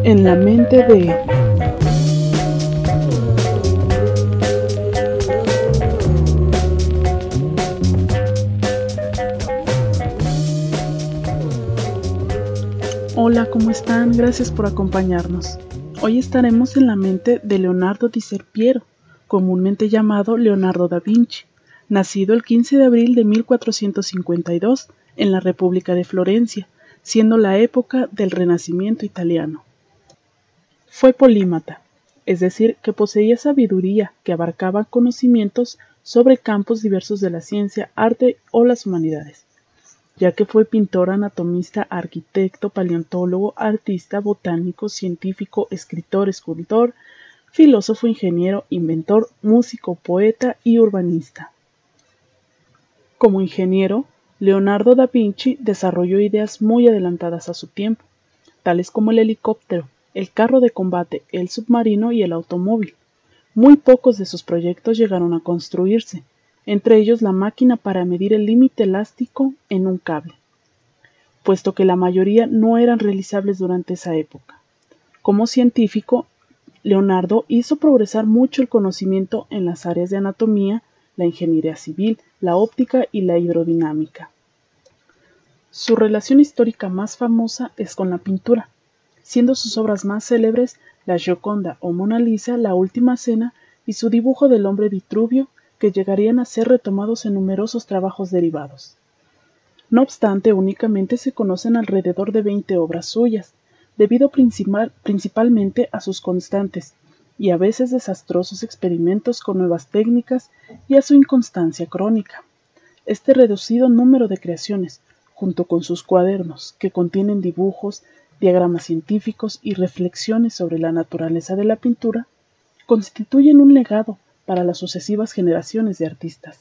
En la mente de... Hola, ¿cómo están? Gracias por acompañarnos. Hoy estaremos en la mente de Leonardo di Serpiero, comúnmente llamado Leonardo da Vinci, nacido el 15 de abril de 1452 en la República de Florencia, siendo la época del Renacimiento italiano. Fue polímata, es decir, que poseía sabiduría que abarcaba conocimientos sobre campos diversos de la ciencia, arte o las humanidades, ya que fue pintor, anatomista, arquitecto, paleontólogo, artista, botánico, científico, escritor, escultor, filósofo, ingeniero, inventor, músico, poeta y urbanista. Como ingeniero, Leonardo da Vinci desarrolló ideas muy adelantadas a su tiempo, tales como el helicóptero, el carro de combate, el submarino y el automóvil. Muy pocos de sus proyectos llegaron a construirse, entre ellos la máquina para medir el límite elástico en un cable, puesto que la mayoría no eran realizables durante esa época. Como científico, Leonardo hizo progresar mucho el conocimiento en las áreas de anatomía, la ingeniería civil, la óptica y la hidrodinámica. Su relación histórica más famosa es con la pintura, siendo sus obras más célebres la Gioconda o Mona Lisa, la Última Cena y su dibujo del hombre Vitruvio, que llegarían a ser retomados en numerosos trabajos derivados. No obstante, únicamente se conocen alrededor de 20 obras suyas, debido principalmente a sus constantes y a veces desastrosos experimentos con nuevas técnicas y a su inconstancia crónica. Este reducido número de creaciones, junto con sus cuadernos, que contienen dibujos, diagramas científicos y reflexiones sobre la naturaleza de la pintura, constituyen un legado para las sucesivas generaciones de artistas.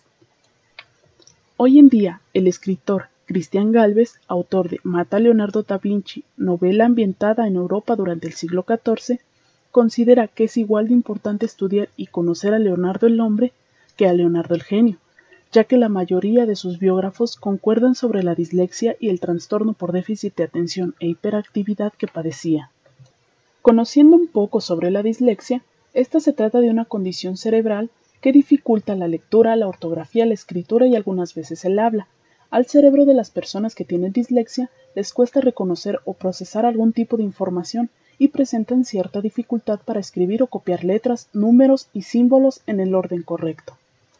Hoy en día, el escritor Cristian Gálvez, autor de Mata a Leonardo da Vinci, novela ambientada en Europa durante el siglo XIV, considera que es igual de importante estudiar y conocer a Leonardo el hombre que a Leonardo el genio, ya que la mayoría de sus biógrafos concuerdan sobre la dislexia y el trastorno por déficit de atención e hiperactividad que padecía. Conociendo un poco sobre la dislexia, esta se trata de una condición cerebral que dificulta la lectura, la ortografía, la escritura y algunas veces el habla. Al cerebro de las personas que tienen dislexia les cuesta reconocer o procesar algún tipo de información y presentan cierta dificultad para escribir o copiar letras, números y símbolos en el orden correcto.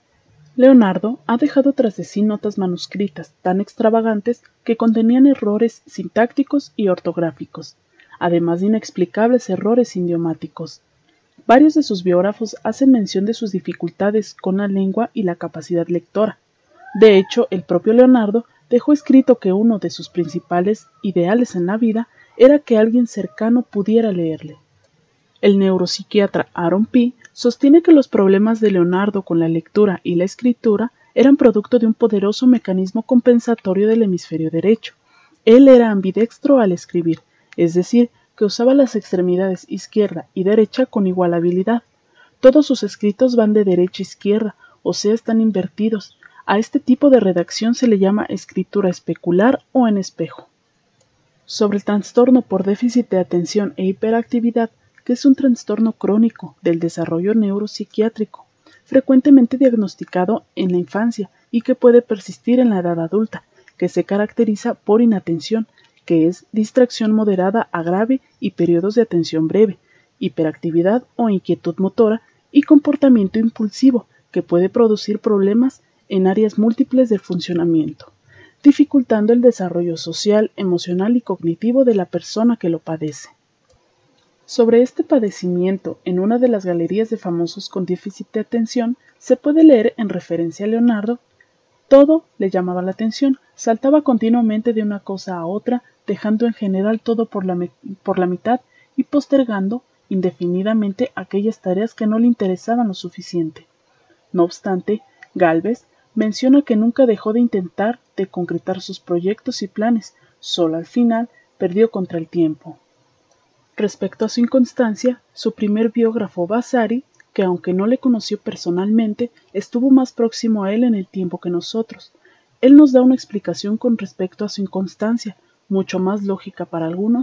Leonardo ha dejado tras de sí notas manuscritas tan extravagantes que contenían errores sintácticos y ortográficos, además de inexplicables errores idiomáticos. Varios de sus biógrafos hacen mención de sus dificultades con la lengua y la capacidad lectora. De hecho, el propio Leonardo dejó escrito que uno de sus principales ideales en la vida era que alguien cercano pudiera leerle. El neuropsiquiatra Aaron P. sostiene que los problemas de Leonardo con la lectura y la escritura eran producto de un poderoso mecanismo compensatorio del hemisferio derecho. Él era ambidextro al escribir, es decir, que usaba las extremidades izquierda y derecha con igual habilidad. Todos sus escritos van de derecha a izquierda, o sea, están invertidos. A este tipo de redacción se le llama escritura especular o en espejo. Sobre el trastorno por déficit de atención e hiperactividad, que es un trastorno crónico del desarrollo neuropsiquiátrico, frecuentemente diagnosticado en la infancia y que puede persistir en la edad adulta, que se caracteriza por inatención, que es distracción moderada a grave y periodos de atención breve, hiperactividad o inquietud motora y comportamiento impulsivo, que puede producir problemas en áreas múltiples del funcionamiento, dificultando el desarrollo social, emocional y cognitivo de la persona que lo padece. Sobre este padecimiento, en una de las galerías de famosos con déficit de atención, se puede leer en referencia a Leonardo: todo le llamaba la atención, saltaba continuamente de una cosa a otra, dejando en general todo por la mitad y postergando indefinidamente aquellas tareas que no le interesaban lo suficiente. No obstante, Gálvez menciona que nunca dejó de intentar de concretar sus proyectos y planes, solo al final perdió contra el tiempo. Respecto a su inconstancia, su primer biógrafo Vasari, que aunque no le conoció personalmente, estuvo más próximo a él en el tiempo que nosotros. Él nos da una explicación con respecto a su inconstancia, mucho más lógica para algunos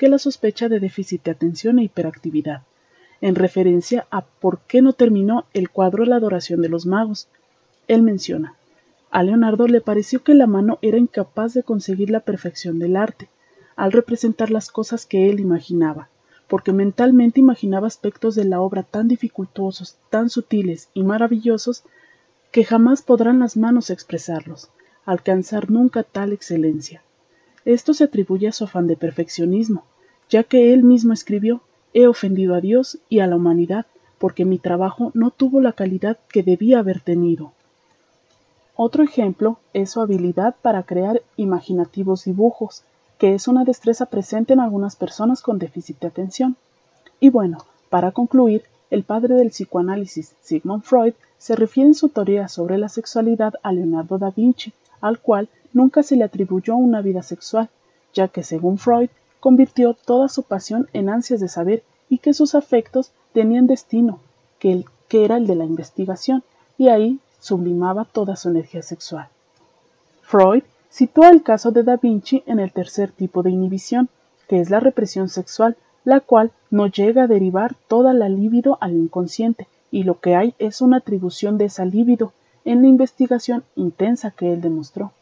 que la sospecha de déficit de atención e hiperactividad, en referencia a por qué no terminó el cuadro La adoración de los magos. Él menciona: a Leonardo le pareció que la mano era incapaz de conseguir la perfección del arte, al representar las cosas que él imaginaba, porque mentalmente imaginaba aspectos de la obra tan dificultosos, tan sutiles y maravillosos, que jamás podrán las manos expresarlos, alcanzar nunca tal excelencia. Esto se atribuye a su afán de perfeccionismo, ya que él mismo escribió: he ofendido a Dios y a la humanidad, porque mi trabajo no tuvo la calidad que debía haber tenido. Otro ejemplo es su habilidad para crear imaginativos dibujos, que es una destreza presente en algunas personas con déficit de atención. Y bueno, para concluir, el padre del psicoanálisis, Sigmund Freud, se refiere en su teoría sobre la sexualidad a Leonardo da Vinci, al cual nunca se le atribuyó una vida sexual, ya que, según Freud, convirtió toda su pasión en ansias de saber y que sus afectos tenían destino, que era el de la investigación, y ahí sublimaba toda su energía sexual. Freud sitúa el caso de Da Vinci en el tercer tipo de inhibición, que es la represión sexual, la cual no llega a derivar toda la libido al inconsciente, y lo que hay es una atribución de esa libido en la investigación intensa que él demostró.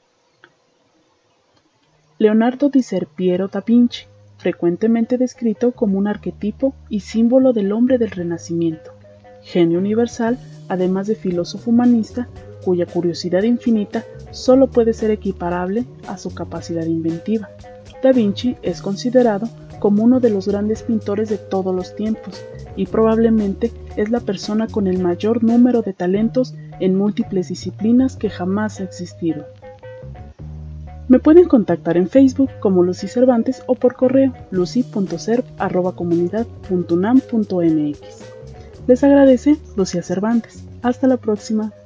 Leonardo di Ser Piero da Vinci, frecuentemente descrito como un arquetipo y símbolo del hombre del Renacimiento, genio universal, además de filósofo humanista, cuya curiosidad infinita solo puede ser equiparable a su capacidad inventiva. Da Vinci es considerado como uno de los grandes pintores de todos los tiempos y probablemente es la persona con el mayor número de talentos en múltiples disciplinas que jamás ha existido. Me pueden contactar en Facebook como Lucy Cervantes o por correo lucy.cerv@comunidad.unam.mx. Les agradece Lucía Cervantes. Hasta la próxima.